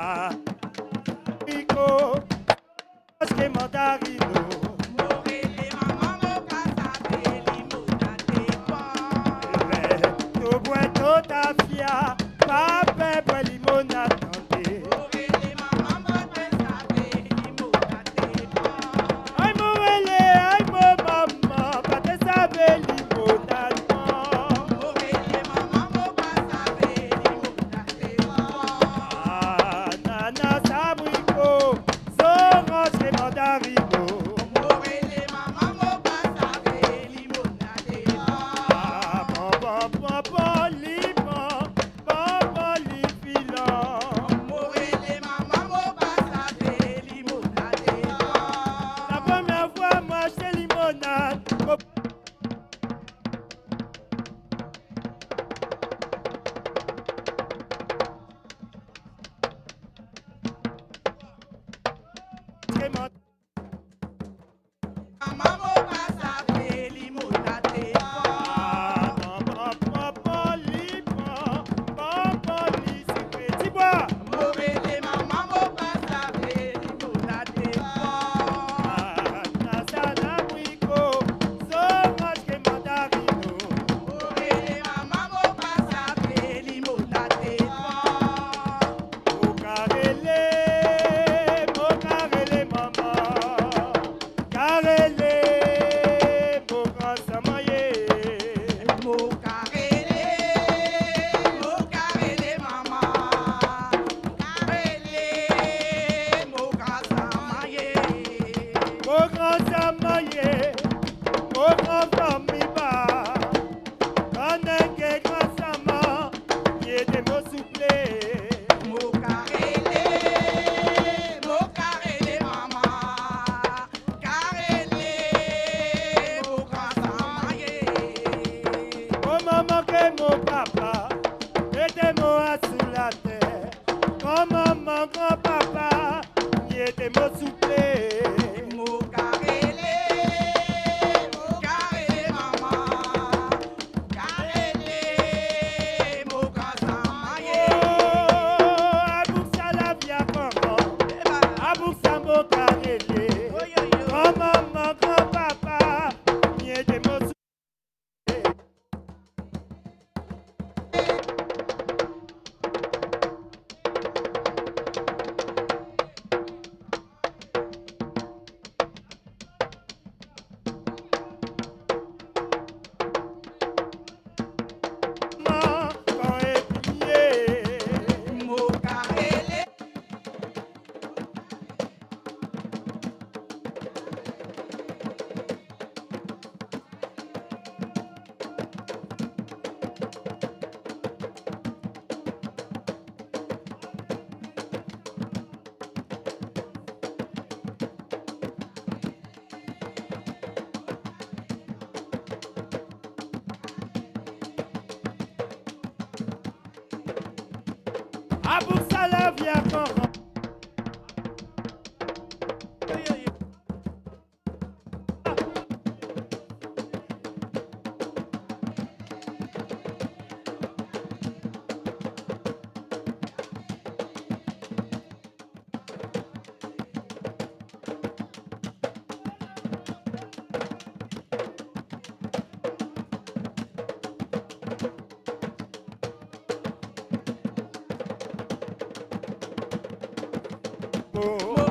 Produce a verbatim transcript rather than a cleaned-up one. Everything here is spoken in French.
Rico, parce que mandarino. Morele maman mo casabe limonade bon. To bueno ta fia, pape bue limonade tante. Morele maman mo casabe limonade bon. Ay morele, ay mo mama, pate sabe limonade bon. Morele maman mo casabe limonade bon. Ah, nana sabriko, so range mandarino. Morele maman mo casabe limonade bon. Ah, bon, bon, bon, bon, limon, bon, bon, lifilant. Morele maman mo casabe limonade bon. La première fois, moi, acheté limonade. Mon père m'a Maman mo casabe limonade bon. Ah, bon, bon, bon, bon, limon, bon, bon, lisifé. Dis-moi. Morele maman mo casabe limonade bon. Ah, nasa labriko, so range mandarino. Morele maman mo casabe limonade bon. Mokarele, mokarele mama, karele, mokasamaye. Mo carele, mo carele maman. Carele, mo casamaye. Mokasamaye, mokafamiba, kanenge kasama, yede mosuple. Mo carele, mo carele maman. Carele, mo casamaye. Oh maman que mon papa, aidez-moi sur la terre. Oh maman, grand-papa, aidez-moi souple. Mo carele, mo carele maman. Carele, mo casamaye. Oh, aboussa la vie à maman, aboussa mon carrelé. Oh maman, grand-papa, aidez-moi souple. Maman, quand épinier. Mo carele, Aboussa la vie à maman. Oh,